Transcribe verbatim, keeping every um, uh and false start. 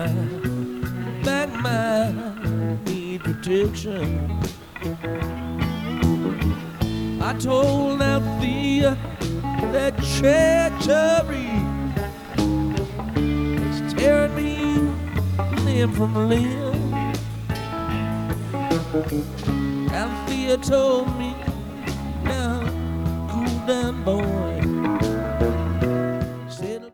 my back, my need protection. I told Althea that treachery is tearing me limb from limb. Althea told me, now cool down, boy.